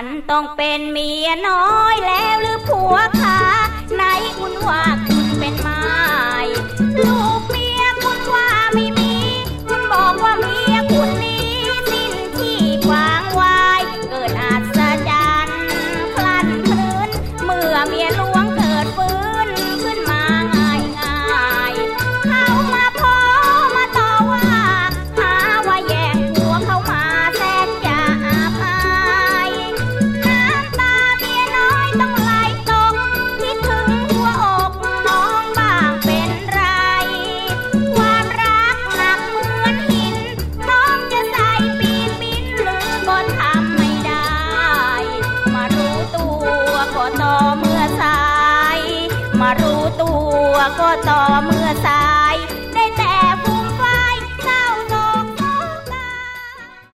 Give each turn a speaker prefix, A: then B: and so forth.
A: นต้องเป็นเมียน้อยแล้วหรือผัวขาไหนคุณว่าคุณเป็นไม้ลูกเมียคุณว่าไม่มีคุณบอกว่าเมียคุณนี้สิ้นที่วางไว้เกิดอัศจรรย์พลันพลื้นเมื่อเมียหลวงเกิดฟื้นขึ้นมาง่ายเขามาพอมาต่อว่าหาว่าแย่งผัวเขามาแสนจะอาภัยน้ำตาเมียน้อยต้องไหลตกคิดถึงหัวอกน้องบ้างเป็นไรความรักหนักเหมือนหินน้องจะใส่ปีนบินหรือก็ทำไม่ได้มารู้ตัวก็ต่อเมื่อสายมารู้ตัวก็ต่อเมื่อสาย